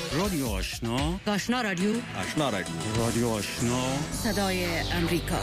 رادیو آشنا، آشنا رادیو، آشنا رادیو، رادیو آشنا، صدای امریکا.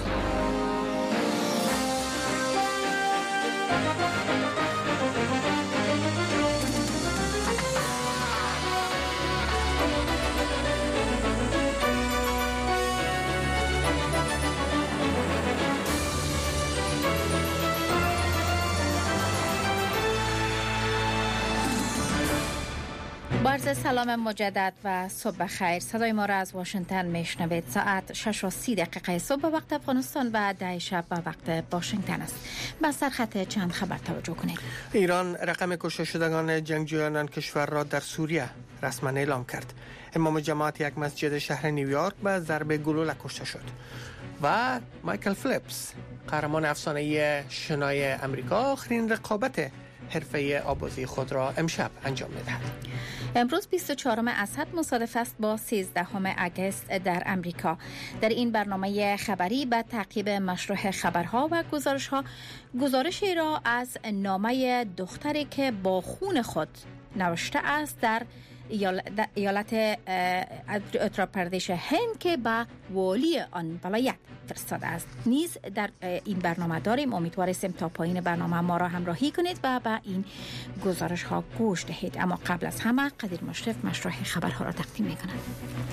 عرض سلام مجدد و صبح خیر. صدای ما را از واشنگتن میشنوید. ساعت 6:30 صبح به وقت افغانستان و 10 شب به وقت واشنگتن است. به سرخط چند خبر توجه کنید. ایران رقم کشته شدگان جنگجویان کشور را در سوریه رسما اعلام کرد. امام جماعت یک مسجد شهر نیویورک به ضرب گلوله کشته شد. و مایکل فلیپس، قهرمان افسانه‌ای شنای امریکا، آخرین رقابت حرفه آبازی خود را امشب انجام می‌دهد. امروز 24 اسد مصادف است با 13 اگست در امریکا. در این برنامه خبری به تعقیب مشروع خبرها و گزارشی را از نامه دختری که با خون خود نوشته است در ایالت اتر پردیش هند که به والی آن ولایت فرستاده است. نیز در این برنامه داریم. امیدوار هستیم تا پایین برنامه ما را همراهی کنید و به این گزارش ها گوش دهید. اما قبل از همه قدیر مشرف مشروع خبرها را تقدیم می کند.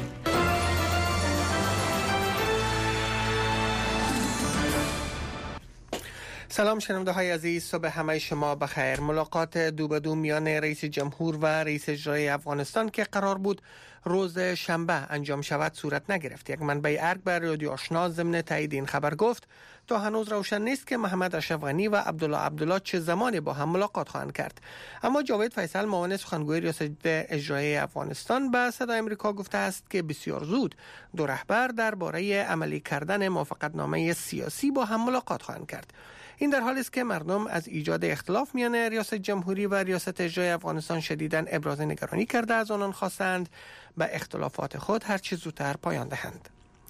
سلام شنونده های عزیز، صبح همه شما بخیر. ملاقات دو به دو میان رئیس جمهور و رئیس اجرایی افغانستان که قرار بود روز شنبه انجام شود صورت نگرفت. یک منبع ارگ به رادیو آشنا ضمن تایید این خبر گفت تا هنوز روشن نیست که محمد اشرف غنی و عبدالله چه زمانی با هم ملاقات خواهند کرد. اما جاوید فیصل، معاون سخنگوی ریاست اجرایی افغانستان، به صدای امریکا گفته است که بسیار زود دو رهبر درباره عملی کردن موافقتنامه سیاسی با هم ملاقات خواهند کرد. این در حالی است که مردم از ایجاد اختلاف میان ریاست جمهوری و ریاست اجرایی افغانستان شدیداً ابراز نگرانی کرده از آنان خواستند به اختلافات خود هر چه زودتر پایان دهند.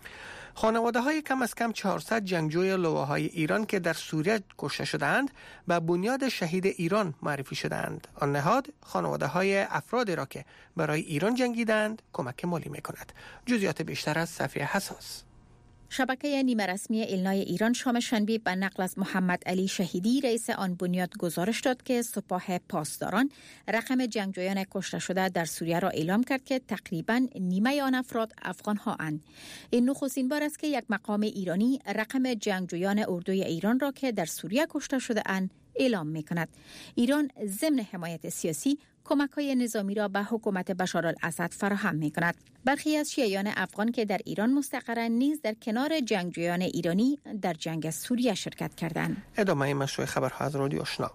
خانواده های کم از کم 400 جنگجوی لواهای ایران که در سوریه کشته شدند به بنیاد شهید ایران معرفی شدند. آن نهاد خانواده های افرادی را که برای ایران جنگیدند کمک مالی می کند. جزئیات بیشتر از صفیه حساس. شبکه نیمه رسمی ایلنای ایران شام شنبه به نقل از محمد علی شهیدی رئیس آن بنیاد گزارش داد که سپاه پاسداران رقم جنگجویان کشته شده در سوریه را اعلام کرد که تقریباً نیمه آن افراد افغان ها اند. این نخستین بار است که یک مقام ایرانی رقم جنگجویان اردوی ایران را که در سوریه کشته شده اند اعلام می کند. ایران ضمن حمایت سیاسی کمک‌های نظامی را به حکومت بشارالاسد فراهم می‌کند. برخی از شیعیان افغان که در ایران مستقرند نیز در کنار جنگجویان ایرانی در جنگ سوریه شرکت کردند. ادامه مشروع خبرها از رادیو آشنا.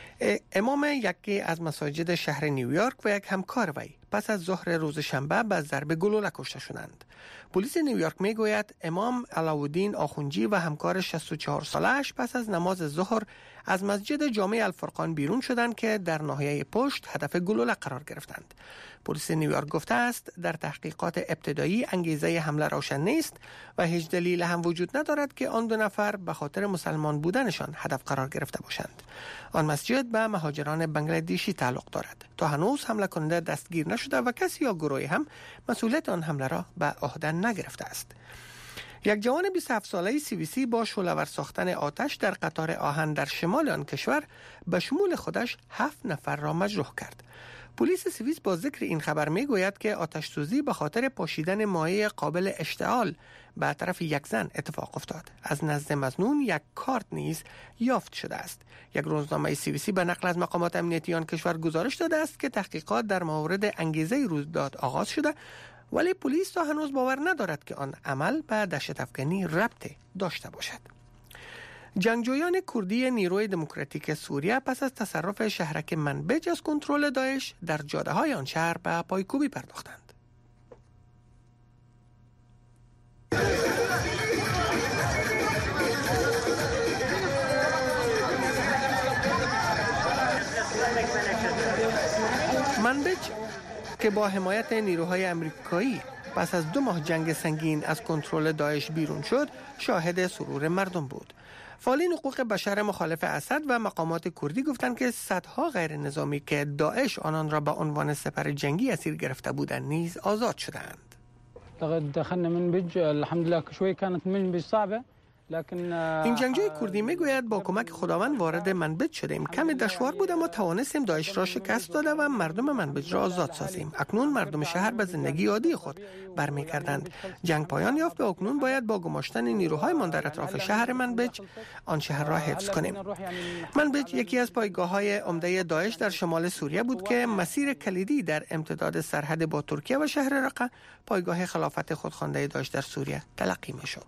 امام یکی از مساجد شهر نیویورک و یک همکار وی پس از ظهر روز شنبه به ضرب گلوله کشته شدند. پلیس نیویورک میگوید امام علاءالدین آخوندی و همکار 64 سالش پس از نماز ظهر از مسجد جامع الفرقان بیرون شدند که در ناحیه پشت هدف گلوله قرار گرفتند. پلیس نیویورک گفته است در تحقیقات ابتدایی انگیزه حمله روشن نیست و هیچ دلیل هم وجود ندارد که آن دو نفر به خاطر مسلمان بودنشان هدف قرار گرفته باشند. آن مسجد به مهاجران بنگلادشی تعلق دارد. تا هنوز حمله کننده دستگیر نشده و کسی یا گروهی هم مسئولیت آن حمله را به عهده نگرفته است. یک جوان 27 ساله سوئیسی با شعله‌ور ساختن آتش در قطار آهن در شمال آن کشور به شمول خودش 7 نفر را مجروح کرد. پلیس سوئیس با ذکر این خبر میگوید که آتش سوزی به خاطر پاشیدن مایع قابل اشتعال به طرف یک زن اتفاق افتاد. از نزد مظنون یک کارت نیز یافت شده است. یک روزنامه سوئیسی به نقل از مقامات امنیتی آن کشور گزارش داده است که تحقیقات در مورد انگیزه رویداد آغاز شده، ولی پلیس تا هنوز باور ندارد که آن عمل به دهشت افکنی ربط داشته باشد. جنگجویان کردی نیروی دموکراتیک سوریه پس از تصرف شهرک منبج از کنترل داعش در جاده‌های آن شهر به پایکوبی پرداختند. منبج که با حمایت نیروهای امریکایی پس از 2 ماه جنگ سنگین از کنترل داعش بیرون شد، شاهد سرور مردم بود. فعالین حقوق بشر مخالف اسد و مقامات کردی گفتند که صدها غیر نظامی که داعش آنان را به عنوان سپر جنگی اسیر گرفته بودند نیز آزاد شدند. لقد دخلنا منبج الحمد لله شوي كانت منبج صعبه. این جنگجوی کردی میگوید با کمک خداوند وارد منبج شدیم. کمی دشوار بود اما توانستیم داعش را شکست داده و مردم منبج را آزاد سازیم. اکنون مردم شهر به زندگی عادی خود برمیگردند. جنگ پایان یافت و اکنون باید با گماشتن نیروهایمان در اطراف شهر منبج آن شهر را حفظ کنیم. منبج یکی از پایگاه‌های عمده داعش در شمال سوریه بود که مسیر کلیدی در امتداد سرحد با ترکیه و شهر رقه، پایگاه خلافت خودخوانده داعش در سوریه، تلقی می‌شد.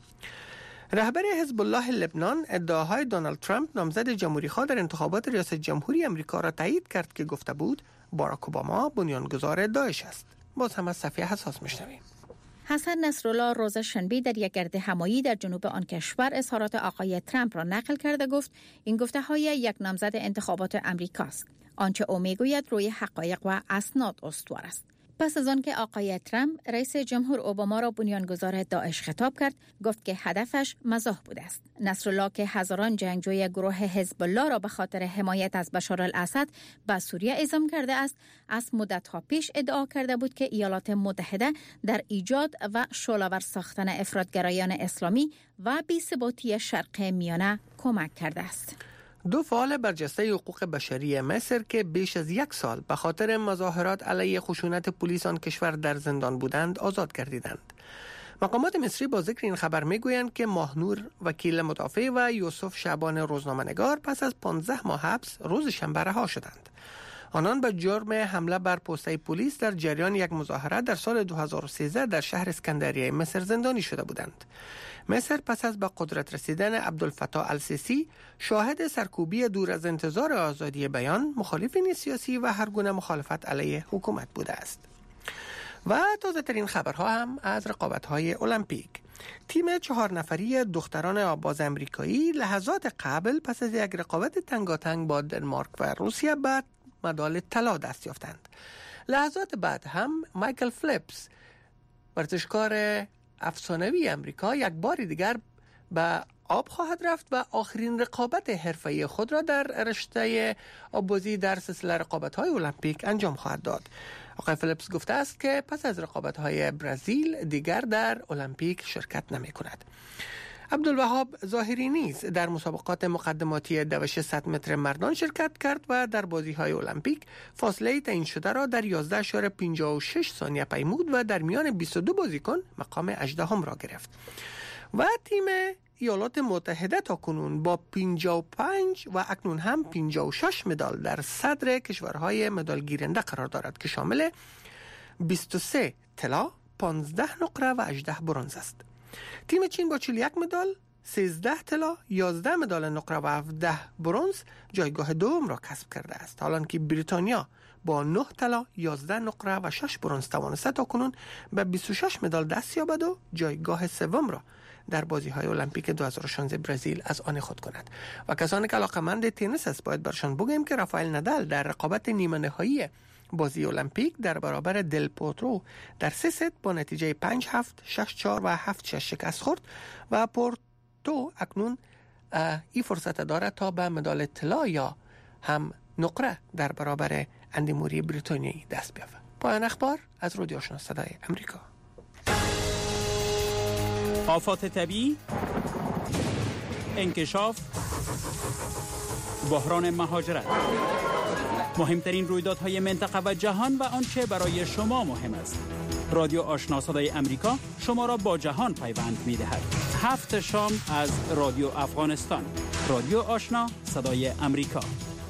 رهبر حزب الله لبنان ادعاهای دونالد ترامپ نامزد جمهوری‌خواه در انتخابات ریاست جمهوری آمریکا را تایید کرد که گفته بود باراک اوباما بنیانگذار داعش است. باز هم از صفحه حساس میشنویم. حسن نصرالله روز شنبه در یک گرد همایی در جنوب آن کشور اظهارات آقای ترامپ را نقل کرده گفت این گفته‌های یک نامزد انتخابات آمریکاست. آنچه او میگوید روی حقایق و اسناد استوار است. پس از آن که آقای ترامپ رئیس جمهور اوباما را بنیانگذار داعش خطاب کرد، گفت که هدفش مزاح بوده است. نصرالله که هزاران جنگجوی گروه حزب الله را به خاطر حمایت از بشار الاسد به سوریه اعزام کرده است، از مدت‌ها پیش ادعا کرده بود که ایالات متحده در ایجاد و شعله‌ور ساختن افراطگرایان اسلامی و بی‌ثباتی شرق میانه کمک کرده است. دو فعال برجسته حقوق بشری مصر که بیش از یک سال به خاطر مظاهرات علیه خشونت پلیس آن کشور در زندان بودند آزاد گردیدند. مقامات مصری با ذکر این خبر میگویند که ماهنور وکیل مدافع و یوسف شعبان روزنامه‌نگار پس از 15 ماه حبس روز شنبه رها شدند. آنان به جرم حمله بر پست‌های پلیس در جریان یک مظاهره در سال 2013 در شهر اسکندریه مصر زندانی شده بودند. مصر پس از به قدرت رسیدن عبدالفتاح السیسی شاهد سرکوبی دور از انتظار آزادی بیان، مخالفین سیاسی و هر گونه مخالفت علیه حکومت بوده است. و تازه ترین خبرها هم از رقابت‌های المپیک. تیم 4 نفری دختران آباز امریکایی لحظات قبل پس از یک رقابت تنگاتنگ با دنمارک و روسیه بعد مدال طلا دست یافتند. لحظات بعد هم مایکل فلیپس، ورزشکار افسانه‌ای امریکا، یک بار دیگر به آب خواهد رفت و آخرین رقابت حرفه‌ای خود را در رشته آببازی در سلسله رقابت‌های المپیک انجام خواهد داد. آقای فلیپس گفته است که پس از رقابت‌های برزیل دیگر در المپیک شرکت نمی‌کند. عبدالوهاب ظاهری نیز در مسابقات مقدماتی دوش 100 متر مردان شرکت کرد و در بازی‌های المپیک فاصله تعیین شده را در 11.56 ثانیه پیمود و در میان 22 بازیکن مقام 18 را گرفت. و تیم ایالات متحده تاکنون با 55 و اکنون هم 56 مدال در صدر کشورهای مدال گیرنده قرار دارد که شامل 23 طلا، 15 نقره و 18 برنز است. تیم چین با 41 مدال، 13 طلا، 11 مدال نقره و 17 برنز جایگاه دوم را کسب کرده است. حالان که بریتانیا با 9 طلا، 11 نقره و 6 برنز توانسته تاکنون به 26 مدال دست یابد و جایگاه سوم را در بازی‌های المپیک 2016 برزیل از آن خود کند. و کسانی که علاقه‌مند تنیس است باید برشان بگویم که رافائل نادال در رقابت نیمه نهایی بازی المپیک در برابر دل پوترو در 3 ست با نتیجه 5-7، 6-4 و 7-6 شکست خورد و پورتو اکنون این فرصت دارد تا به مدال طلا یا هم نقره در برابر اندی موری بریتانیایی دست بیابد. پایان اخبار از رادیو آشنا صدای امریکا. آفات طبیعی، انکشاف، بحران مهاجرت، مهمترین رویدادهای منطقه و جهان و آنچه برای شما مهم است. رادیو آشنا صدای امریکا شما را با جهان پیوند می‌دهد. 7 شام از رادیو افغانستان. رادیو آشنا صدای امریکا.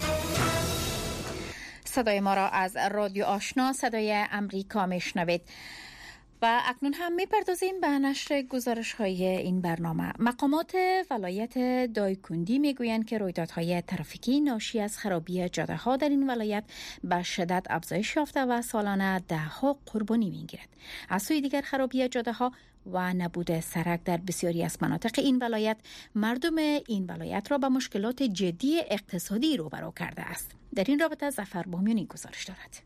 صدای ما را از رادیو آشنا صدای امریکا میشنوید. و اکنون هم میپردازیم به نشر گزارش‌های این برنامه. مقامات ولایت دایکندی میگویند که رویدادهای ترافیکی ناشی از خرابی جاده‌ها در این ولایت به شدت افزایش یافته و سالانه ده‌ها قربانی میگیرد. از سوی دیگر خرابی جاده‌ها و نبود سرک در بسیاری از مناطق این ولایت مردم این ولایت را به مشکلات جدی اقتصادی روبرو کرده است. در این رابطه ظفر بامیانی گزارش دارد.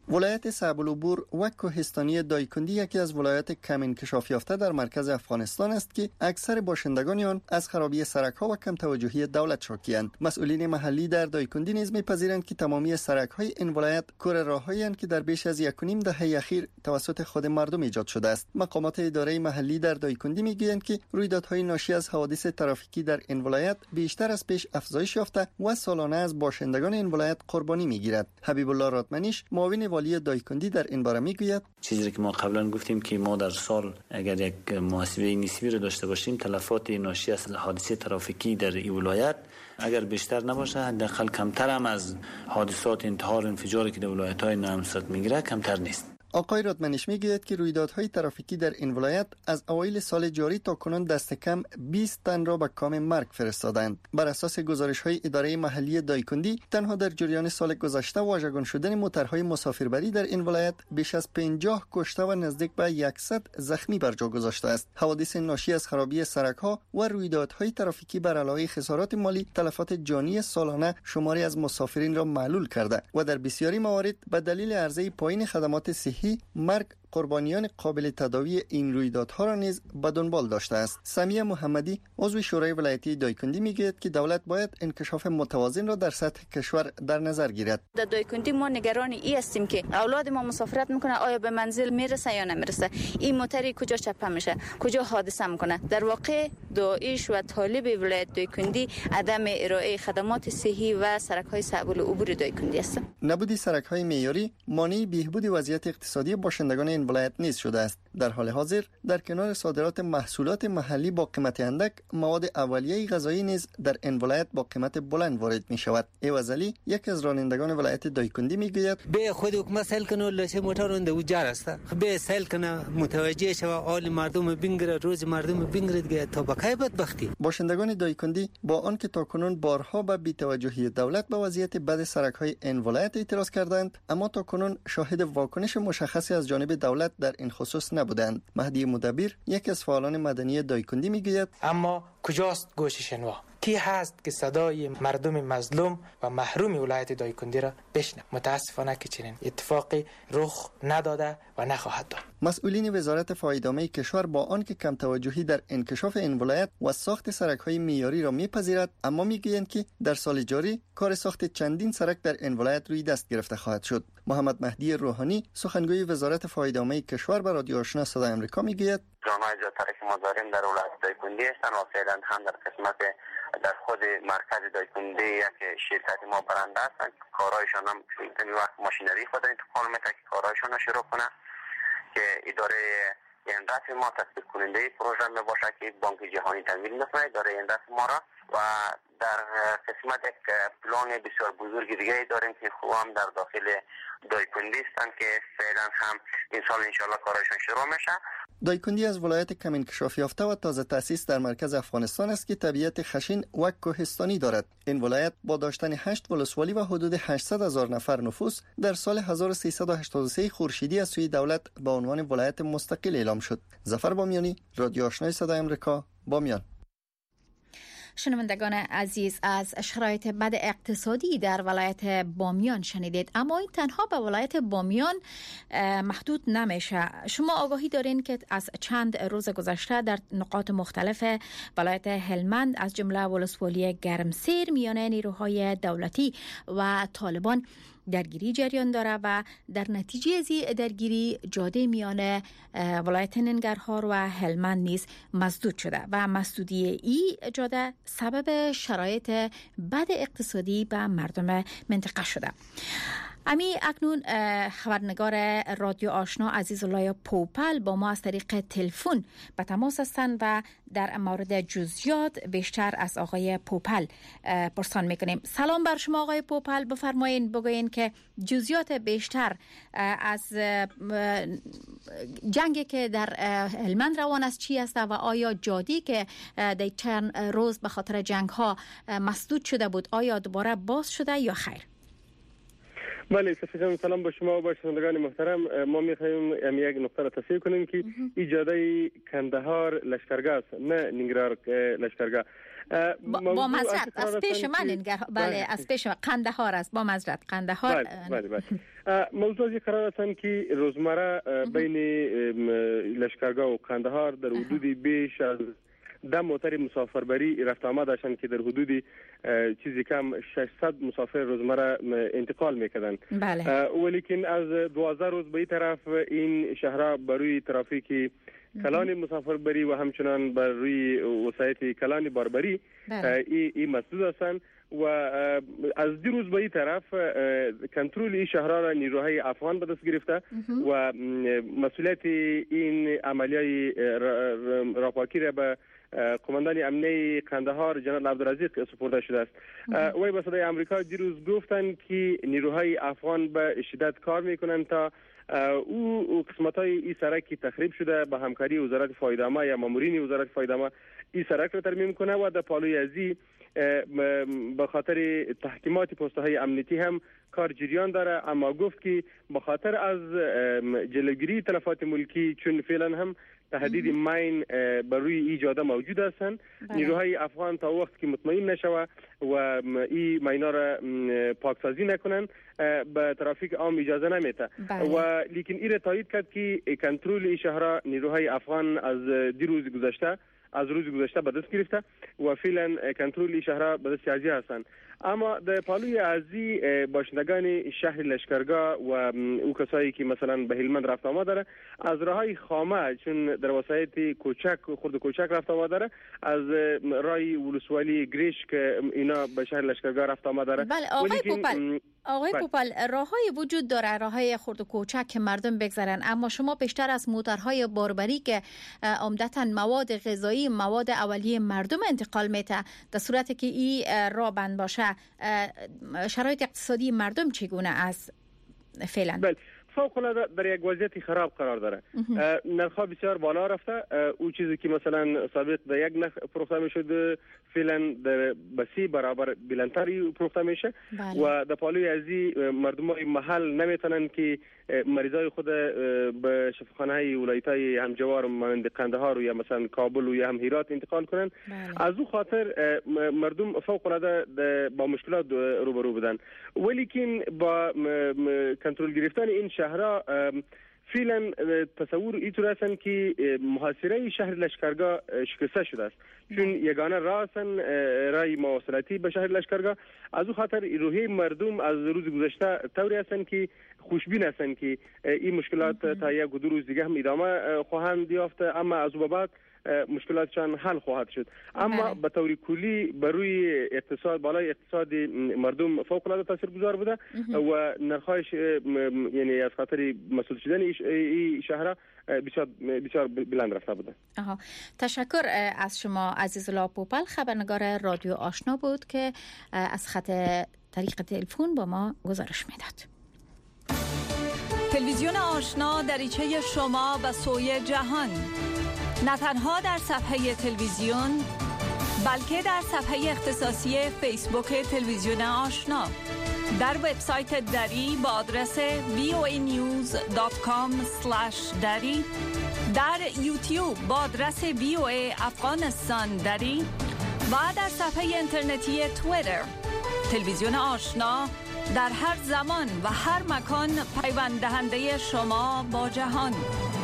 ولایت صعب العبور و کوهستانی دایکندی یکی از ولایات کم انکشاف یافته در مرکز افغانستان است که اکثر باشندگان آن از خرابی سرک‌ها و کم توجهی دولت شاکی‌اند. مسئولین محلی در دایکندی نیز می‌پذیرند که تمامی سرک‌های این ولایت کور راه‌هایند که در بیش از 1.5 دهه اخیر توسط خود مردم ایجاد شده است. مقامات اداره محلی در دایکندی می‌گویند که رویدادهای ناشی از حوادث ترافیکی در این ولایت بیشتر از پیش افزایش یافته و سالانه از باشندگان این ولایت قربانی می‌گیرد. حبیب الله رادمنیش معاون والی دایکندی در این باره میگوید چیزی که ما قبلا گفتیم که ما در سال اگر یک محاسبه نسبی رو داشته باشیم تلفات ناشی از حادثه ترافیکی در این ولایت اگر بیشتر نباشه حداقل کمتر هم از حادثات انتحار انفجاری که در ولایت‌های نامزد میگیره کمتر نیست. آقای رادمنیش میگوید که رویدادهای ترافیکی در این ولایت از اوایل سال جاری تا کنون دست کم 20 تن را به کام مرگ فرستادند. بر اساس گزارش‌های اداره محلی دایکندی تنها در جریان سال گذشته واژگون شدن موترهای مسافربری در این ولایت بیش از 50 کشته و نزدیک به 100 زخمی بر جا گذاشته است. حوادث ناشی از خرابی سرک‌ها و رویدادهای ترافیکی بر علاوه خسارات مالی تلفات جانی سالانه شماری از مسافرین را معلول کرده و در بسیاری موارد به دلیل عرضه پایین خدمات صحی مرگ قربانیان قابل تداوی این رویدادها را نیز به دنبال داشته است. سمیه محمدی عضو شورای ولایتی دایکندی میگوید که دولت باید انکشاف متوازن را در سطح کشور در نظر گیرد. در دایکندی ما نگران این هستیم که اولاد ما مسافرت میکنه آیا به منزل میرسه یا نمیرسه، این موتری کجا چپه میشه، کجا حادثه میکنه. در واقع داعش و طالب ولایت دایکندی عدم ارائه خدمات صحی و سرک‌های صعب العبور دایکندی است. نبود سرک‌های معیاری مانع بهبود وضعیت اقتصادی باشندگان این ولایت نیز شده است. در حال حاضر در کنار صادرات محصولات محلی با قیمت اندک، مواد اولیه غذایی نیز در این ولایت با قیمت بلند وارد می شود. ایوازلی یک از رانندگان ولایت دایکندی میگوید به خود حکومت سیل کنه لشه موتور اند و جار است. به سیل کنه متوجه شو حال مردم بینگره، روز مردم بینگره دیگه تا بقای بدبختی. باشندگان دایکندی با آنکه تاکنون بارها به بی‌توجهی دولت به وضعیت بد سرک‌های این ولایت اعتراض کردند، اما تاکنون شاهد واکنش مشخصی از جانب دولت در این خصوص نبودند. مهدی مدبر یک از فعالان مدنی دایکندی میگوید اما کجاست گوش شنوا؟ کی هست که صدای مردم مظلوم و محروم ولایت دایکندی را بشنوه؟ متاسفانه که چنین اتفاقی رخ نداده و نخواهد داد. مسئولین وزارت فایدامه کشور با آنکه کم توجهی در انکشاف این ولایت و ساخت سرک‌های معیاری را میپذیرد، اما میگویند که در سال جاری کار ساخت چندین سرک در این ولایت روی دست گرفته خواهد شد. محمد مهدی روحانی سخنگوی وزارت فایدامه کشور به رادیو آشنا صدای آمریکا میگوید راه‌های زیادتری که ما داریم در ولایت دایکندی هستند و فعلا هم در قسمت در خود مرکز دایکندی یک شرکت ما برنده هستند که کارهایشان هم این وقت ماشینری خود انتقال میده که کارهایشان را شروع کنه که اداره این دست ما تصدیق کننده پروژه می باشه که بانک جهانی تمویل میکنه اداره این دست ما را و در قسمت یک پلان بسیار بزرگی دیگه داریم که خوب هم در داخل دایکندی هستند که فعلا هم این سال انشالله کارهایشان شروع میشه. دایکندی از ولایت کم انکشاف یافته و تازه تأسیس در مرکز افغانستان است که طبیعت خشن و کوهستانی دارد. این ولایت با داشتن 8 ولسوالی و حدود 800,000 نفر نفوس در سال 1383 خورشیدی از سوی دولت به عنوان ولایت مستقل اعلام شد. ظفر بامیانی، رادیو آشنای صدای آمریکا، بامیان. شنوندگان عزیز، از شرایط بد اقتصادی در ولایت بامیان شنیدید، اما این تنها به ولایت بامیان محدود نمیشه. شما آگاهی دارین که از چند روز گذشته در نقاط مختلف ولایت هلمند از جمله ولسوالی گرمسیر میان نیروهای دولتی و طالبان درگیری جریان داره و در نتیجه از درگیری جاده میان ولایت ننگرهار و هلمند نیز مسدود شده و مسدودی این جاده سبب شرایط بد اقتصادی به مردم منطقه شده. امی اکنون خبرنگار رادیو آشنا عزیزالله پوپل با ما از طریق تلفن به تماس هستند و در مورد جزئیات بیشتر از آقای پوپل پرسان میکنیم. سلام بر شما آقای پوپل، بفرمایید بگوین که جزئیات بیشتر از جنگی که در هلمند روان است چی است و آیا جادی که در چند روز به خاطر جنگ ها مسدود شده بود آیا دوباره باز شده یا خیر؟ بله صفی جان، سلام به شما و به شنوندگان محترم. ما می‌خواهیم یک نکته را تصحیح کنیم که این جاده کندهار لشکرگاه است، نه ننگرهار لشکرگاه. با معذرت از پیش من بله از پیش قندهار است، با معذرت قندهار. بله. موضوع از قرار هستند که روزمره بین لشکرگاه و قندهار در حدود بیش از 10 موتر مسافربری رفت آمد داشتند که در حدود چیزی کم 600 مسافر روزمره انتقال میکردند. بله. ولیکن از 12 روز به این طرف این شهرها بروی ترافیک کلان مسافربری و همچنان بر روی وسایط کلان باربری این مسدود هستند و از دو روز به این طرف کنترل این شهرها را نیروهای افغان به دست گرفته و مسئولیت این عملیای راپاکی را به قماندان امنیه قندهار جنرال عبدالرزیق سپرده شده است. وی به صدای آمریکا دیروز گفتند که نیروهای افغان به شدت کار میکنند تا او قسمت‌های این سرک تخریب شده با همکاری وزارت فایده‌آمد یا مامورین وزارت فایده‌آمد این سرک را ترمیم کنه و در پالوی ازی به خاطر تحکیمات پست‌های امنیتی هم کار جریان داره، اما گفت که به خاطر از جلوگیری تلفات ملکی چون فعلا هم تهدید ماین بر روی ایجاد موجود هستند، نیروهای افغان تا وقت که مطمئن نشوه و این ماینا را پاکسازی نکنن به ترافیک عام اجازه نمیده. و لیکن این را تایید کرد که کنترل این شهرها نیروهای افغان از روز گذشته به دست گرفته و فعلا کنترل این شهرها به دست ازی هستند. اما در پالوی ازی باشندگان شهر لشکرگاه و او کسایی که مثلا به هلمند رفت آمد داره از راههای خامه چون در وسایط خرد کوچک رفت آمد داره از راه ولسوالی گریش که اینا به شهر لشکرگاه رفت آمد داره. بله آقای پوپل راههای وجود داره، راههای خرد و کوچک که مردم بگذرن، اما شما بیشتر از موترهای باربری که عمدتاً مواد غذایی، مواد اولیه مردم انتقال میته، در صورتی که این راه بند باشه شرایط اقتصادی مردم چگونه است فعلا؟ بله فوق العاده در یک وضعیت خراب قرار داره. نرخ‌ها بسیار بالا رفته. او چیزی که مثلا سابق در یک نرخ فروخته میشد فعلا در 30 برابر بلندتر فروخته میشه. و در پالوی ازی مردمای محل نمیتونن که مریضای خود به شفاخانه‌های ولایت‌های همجوار مانند قندهار یا مثلا کابل و یا هم هرات انتقال کنن. از او خاطر مردم فوق العاده با مشکلات روبرو بودن، ولیکن با کنترل گرفتن این شهرها فعلا تصور اینطور هستند که محاصره شهر لشکرگاه شکسته شده است، چون یگانه راه هستند راه مواصلاتی به شهر لشکرگاه. از او خاطر روحیه مردم از روز گذشته طوری هستند که خوشبین هستند که این مشکلات تا یک دو روز دیگه هم ادامه خواهند یافت، اما از او بعد مشکلاتشان حل خواهد شد. اما به طور کلی بر روی اقتصاد، بالای اقتصاد مردم فوق العاده تاثیرگذار بوده و نرخ‌هاش یعنی از خاطر مسئول شدن این شهرها بسیار بلند رفته بوده. تشکر از شما عزیز الله پوپل، خبرنگار رادیو آشنا بود که از خط طریق تلفن با ما گزارش میداد. تلویزیون آشنا دریچه شما به سوی جهان، نه تنها در صفحه تلویزیون بلکه در صفحه اختصاصی فیسبوک تلویزیون آشنا، در وبسایت دری با آدرس voanews.com/dari، در یوتیوب با آدرس VOA افغانستان دری و در صفحه اینترنتی توییتر. تلویزیون آشنا در هر زمان و هر مکان پیوند دهنده شما با جهان.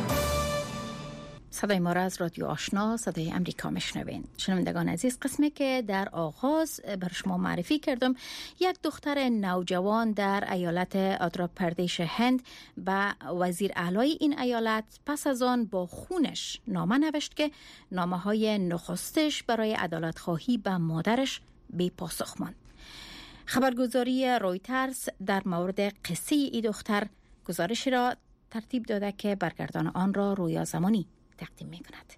صدای ما را از رادیو آشنا صدای امریکا میشنوین. شنوندگان عزیز، قسمی که در آغاز بر شما معرفی کردم، یک دختر نوجوان در ایالت آندھرا پردیش هند به وزیر اعلی این ایالت پس از آن با خونش نامه نوشت که نامه‌های نخستش برای عدالت خواهی به مادرش بی پاسخ ماند. خبرگزاری رویترز در مورد قصه ای دختر گزارشی را ترتیب داده که برگردان آن را رویا زمانی تقدیم می کند.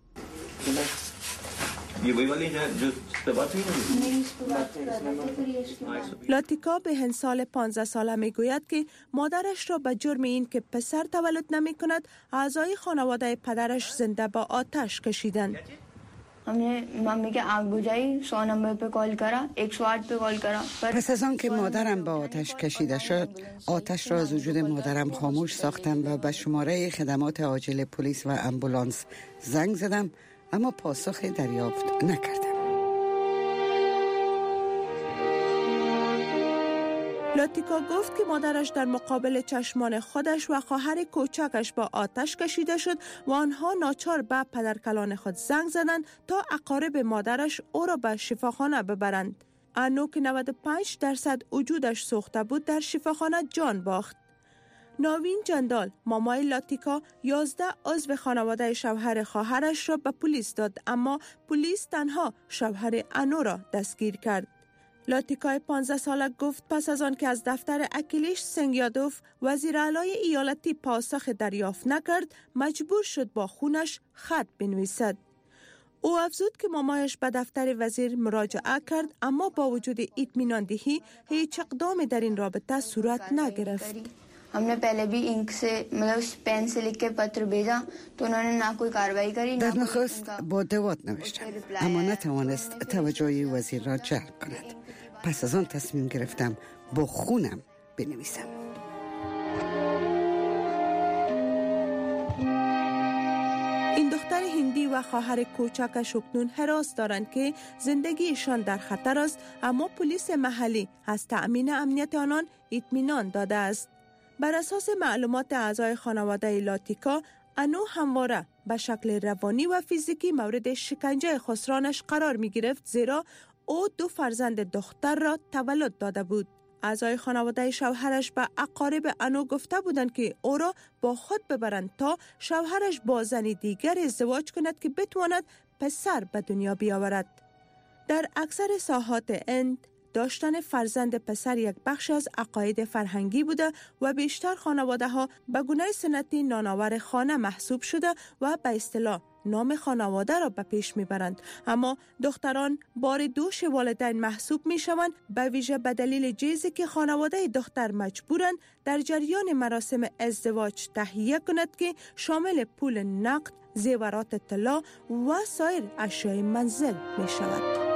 لاتیکا بهن سال 15 ساله می گوید که مادرش را به جرم این که پسر تولد نمی کند اعضای خانواده پدرش زنده با آتش کشیدند. پس از آن که مادرم با آتش کشیده شد، آتش را از وجود مادرم خاموش ساختم و به شماره خدمات عاجل پلیس و امبولانس زنگ زدم، اما پاسخ دریافت نکردم. لاتیکا گفت که مادرش در مقابل چشمان خودش و خواهر کوچکش با آتش کشیده شد و آنها ناچار به پدرکلان خود زنگ زدند تا اقارب مادرش او را به شفاخانه ببرند. انو که 95% وجودش سوخته بود در شفاخانه جان باخت. ناوین جندال مامای لاتیکا 11 عضو خانواده شوهر خواهرش را به پلیس داد، اما پلیس تنها شوهر انو را دستگیر کرد. لاتیکای 15 ساله گفت پس از آن که از دفتر اکیلیش سنگیادوف وزیر اعلی ایالتی پاسخ دریافت نکرد، مجبور شد با خونش خط بنویسد. او افزود که مامایش به دفتر وزیر مراجعه کرد، اما با وجود اطمینان دهی هیچ اقدامی در این رابطه صورت نگرفت. हमने पहले भी इंक से मतलब पेन से लिख के पत्र भेजा तो उन्होंने ना कोई कार्रवाई करी در نخست با دوات نوشتم اما نتوانست توجه وزیر را جلب کند. پس از آن تصمیم گرفتم با خونم بنویسم. این دختر هندی و خواهر کوچکش اکنون حراس دارند که زندگیشان در خطر است، اما پلیس محلی از تأمین امنیت آنان اطمینان داده است. بر اساس معلومات اعضای خانواده لاتیکا، انو همواره به شکل روانی و فیزیکی مورد شکنجه خسرانش قرار می گرفت، زیرا او 2 فرزند دختر را تولد داده بود. اعضای خانواده شوهرش به اقارب انو گفته بودند که او را با خود ببرند تا شوهرش با زن دیگر ازدواج کند که بتواند پسر به دنیا بیاورد. در اکثر ساحات هند داشتن فرزند پسر یک بخش از عقاید فرهنگی بوده و بیشتر خانواده ها به گونه سنتی نانآور خانه محسوب شده و به اصطلاح نام خانواده را به پیش میبرند، اما دختران بار دوش والدین محسوب میشوند، به ویژه به دلیل جیزی که خانواده دختر مجبورند در جریان مراسم ازدواج تهیه کند که شامل پول نقد، زیورات طلا و سایر اشیاء منزل می شود.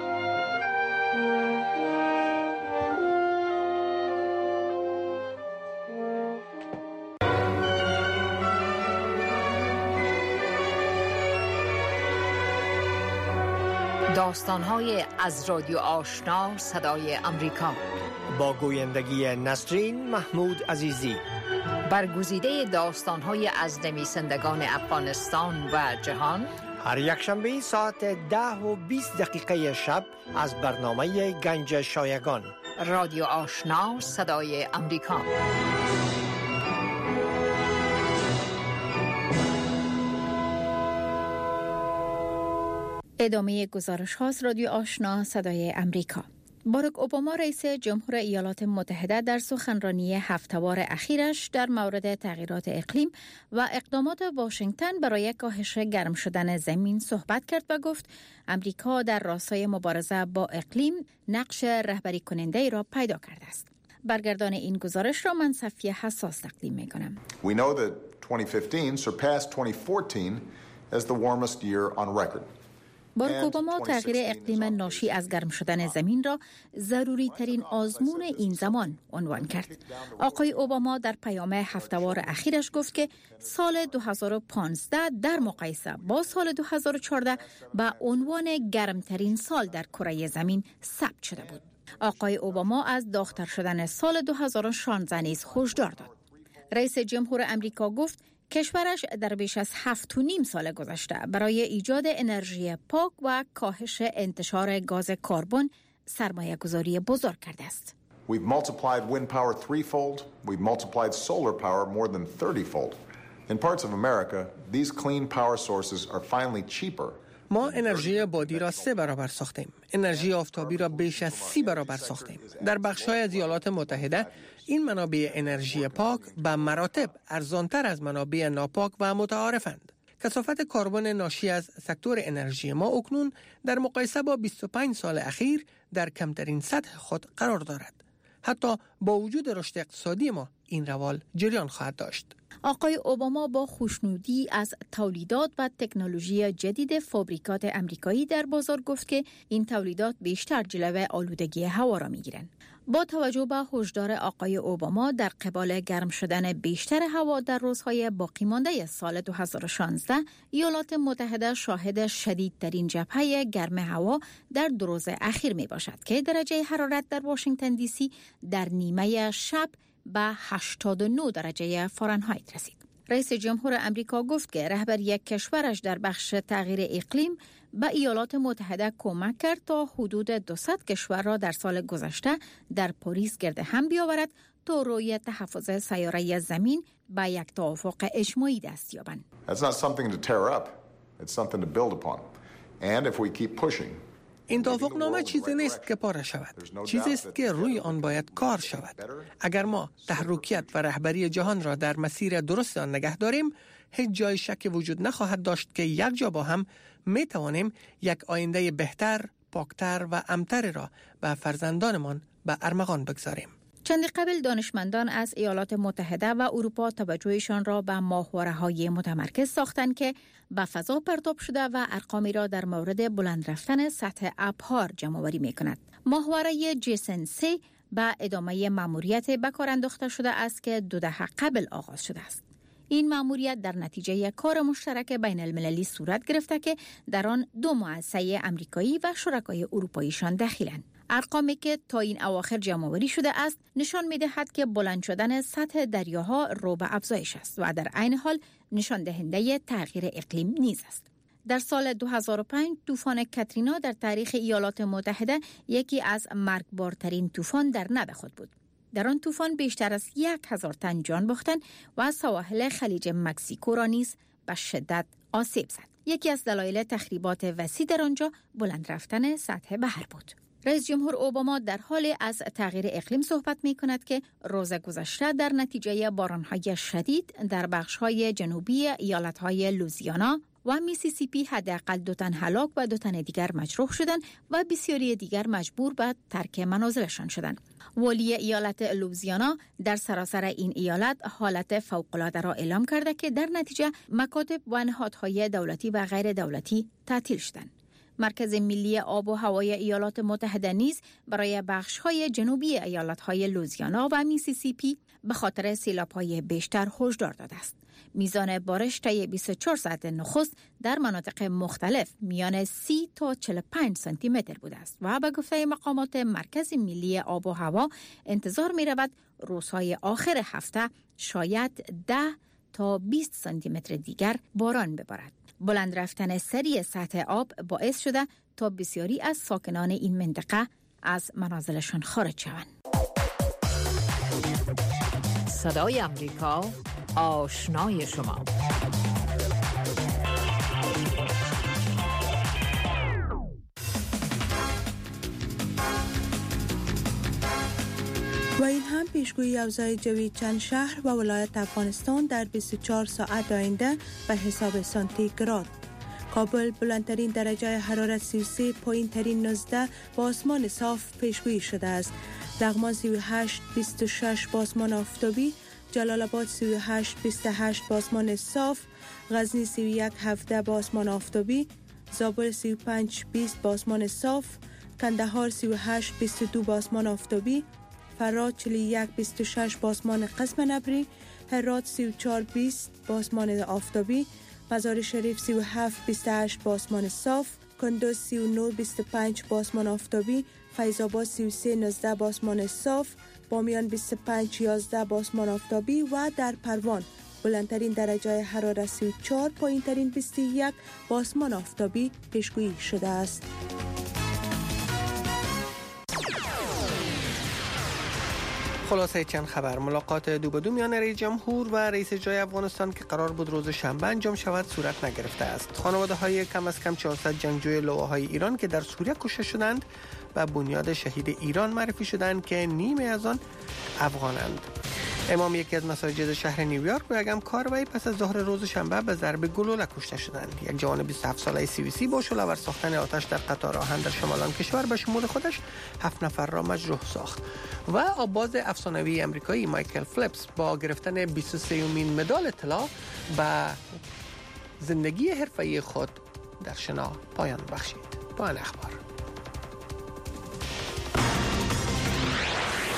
داستان‌های از رادیو آشنا صدای امریکا با گویندگی نسرین محمود عزیزی. برگزیده داستان‌های از نویسندگان افغانستان و جهان هر یک شنبه ساعت 10:20 شب از برنامه گنج شایگان. رادیو آشنا صدای امریکا. ادامه گزارش هاست. رادیو آشنا صدای امریکا. باراک اوباما رئیس جمهور ایالات متحده در سخنرانی هفته‌وار اخیرش در مورد تغییرات اقلیم و اقدامات واشنگتن برای کاهش گرم شدن زمین صحبت کرد و گفت امریکا در راستای مبارزه با اقلیم نقش رهبری کننده ای را پیدا کرده است. برگردان این گزارش را من صفیه حساس تقدیم می‌کنم. We know that 2015 surpassed 2014 as the warmest year on record. باراک اوباما تغییر اقلیم ناشی از گرم شدن زمین را ضروری ترین آزمون این زمان عنوان کرد. آقای اوباما در پیام هفته‌وار اخیرش گفت که سال 2015 در مقایسه با سال 2014 به عنوان گرمترین سال در کره زمین ثبت شده بود. آقای اوباما از داغ‌تر شدن سال 2016 نیز هشدار داد. رئیس جمهور امریکا گفت کشورش در بیش از 7.5 سال گذشته برای ایجاد انرژی پاک و کاهش انتشار گاز کربن سرمایه‌گذاری بزرگ کرده است. We've multiplied wind power 3-fold. We've multiplied solar power more than 30-fold. In parts of America, these clean power sources are finally cheaper. ما انرژی بادی را 3 برابر ساختیم. انرژی آفتابی را بیش از 30 برابر ساختیم. در بخش‌های از ایالات متحده این منابع انرژی پاک به مراتب ارزانتر از منابع ناپاک و متعارفند. کثافت کربن ناشی از سکتور انرژی ما اکنون در مقایسه با 25 سال اخیر در کمترین سطح خود قرار دارد. حتی با وجود رشد اقتصادی ما این روال جریان خواهد داشت. آقای اوباما با خوشنودی از تولیدات و تکنولوژی جدید فابریکات امریکایی در بازار گفت که این تولیدات بیشتر جلوه آلودگی هوا را می‌گیرند. با توجه به هشدار آقای اوباما در قبال گرم شدن بیشتر هوا در روزهای باقی مانده سال 2016، ایالات متحده شاهد شدیدترین جبهه گرم هوا در 2 روز اخیر می باشد که درجه حرارت در واشنگتن دی سی در نیمه شب به 89 درجه فارنهایت رسید. رئیس جمهور امریکا گفت که رهبری کشورش در بخش تغییر اقلیم به ایالات متحده کمک کرد تا حدود 200 کشور را در سال گذشته در پاریس گرد هم بیاورد تا روی تحفظ سیاره زمین به یک توافق اجماعی دست یابند. That's not something to tear up. It's something to build upon. And if we keep pushing, این توافقنامه چیزی نیست که پاره شود. چیزی است که روی آن باید کار شود. اگر ما تحرکیت و رهبری جهان را در مسیر درست آن نگه داریم، هیچ جای شک وجود نخواهد داشت که یک جا با هم می توانیم یک آینده بهتر، پاکتر و امن‌تر را به فرزندانمان به ارمغان بگذاریم. چندی قبل دانشمندان از ایالات متحده و اروپا توجهشان را به ماهواره‌های متمرکز ساختند که به فضا پرتاب شده و ارقامی را در مورد بلند رفتن سطح ابرها جمع‌آوری می‌کند. ماهواره جیسن 3 به ادامه مأموریت به کار انداخته شده است که 2 دهه قبل آغاز شده است. این مأموریت در نتیجه کار مشترک بین المللی صورت گرفته که در آن 2 مؤسسه آمریکایی و شرکای اروپاییشان دخیلند. ارقامی که تا این اواخر جمع‌آوری شده است نشان می‌دهد که بلند شدن سطح دریاها رو به افزایش است و در عین حال نشان دهنده تغییر اقلیم نیز است. در سال 2005 طوفان کاترینا در تاریخ ایالات متحده یکی از مرگبارترین طوفان در نوع خود بود. در آن طوفان بیشتر از 1000 تن جان باختند و سواحل خلیج مکزیکو را نیز به شدت آسیب زد. یکی از دلایل تخریبات وسیع در آنجا بلند رفتن سطح بحر بود. رئیس جمهور اوباما در حال از تغییر اقلیم صحبت می کند که روز گذشته در نتیجه بارانهای شدید در بخش‌های جنوبی ایالت‌های لوزیانا و میسیسیپی حداقل 2 تن هلاک و 2 تن دیگر مجروح شدند و بسیاری دیگر مجبور به ترک منازلشان شدند. والی ایالت لوزیانا در سراسر این ایالت حالت فوق‌العاده را اعلام کرده که در نتیجه مکاتب و نهادهای دولتی و غیر دولتی تعطیل شدند. مرکز ملی آب و هوای ایالات متحده نیز برای بخش‌های جنوبی ایالت‌های لوزیانا و میسیسیپی به خاطر سیلاب‌های بیشتر هشدار داده است. میزان بارش طی 24 ساعت نخست در مناطق مختلف میان 30 تا 45 سانتی متر بوده است و به گفته مقامات مرکز ملی آب و هوا انتظار می‌رود روزهای آخر هفته شاید 10 تا 20 سانتی متر دیگر باران ببارد. بلند رفتن سریع سطح آب باعث شده تا بسیاری از ساکنان این منطقه از منازلشان خارج شوند. صدای امریکا، آشنای شما. و این هم پیشگویی اوضاع جوی چند شهر و ولایت افغانستان در 24 ساعت آینده به حساب سانتیگراد. کابل بلندترین درجه حرارت 33، پایین‌ترین 19 با آسمان صاف پیشگویی شده است. لغمان 38-26 با آسمان آفتابی، جلال آباد 38-28 با آسمان صاف، غزنی 31-17 با آسمان آفتابی، زابل 35-20 با آسمان صاف، کندهار 38-22 با آسمان آفتابی، فراد 41-26 با آسمان قسم ابری، هرات 34-20 با آسمان آفتابی، مزار شریف 37-28 با آسمان صاف، کندوز 39-25 با آسمان آفتابی، فیض آباد 33-19 با آسمان صاف، بامیان 25-11 با آسمان آفتابی و در پروان بلندترین درجه حرارت 34، پایین‌ترین 21 با آسمان آفتابی پیشگویی شده است. خلاصه چند خبر. ملاقات 2 به 2 میان رئیس جمهور و رئیس جای افغانستان که قرار بود روز شنبه انجام شود صورت نگرفته است. خانواده های کم از کم 400 جنگجوی لواهای ایران که در سوریه کشته شدند و بنیاد شهید ایران معرفی شدند که نیمه از آن افغانند. امام یکی از مساجد شهر نیویورک و یکم کاروائی پس از ظهر روز شنبه به ضرب گلوله کشته شدند. یک جوان 27 ساله سوئیسی با شعله‌ور ساختن آتش در قطار آهن در شمال آن کشور به شمول خودش 7 نفر را مجروح ساخت. و آباز افسانه‌ای آمریکایی مایکل فلیپس با گرفتن 23مین مدال طلا به زندگی حرفه‌ای خود در شنا پایان بخشید. با این اخبار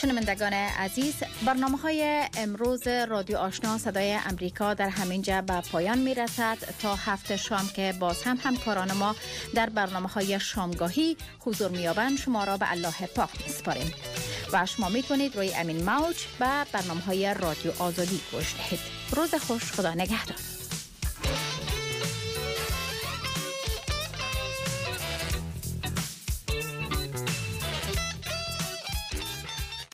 شنوندگان عزیز، برنامه‌های امروز رادیو آشنا صدای امریکا در همینجا به پایان میرسد. تا هفته شام که باز هم همکاران ما در برنامه‌های شامگاهی حضور می‌یابند، شما را به الله پاک می‌سپاریم و شما میتونید روی امین موج و برنامه‌های رادیو آزادی گوش دهید. روز خوش، خدا نگهدار.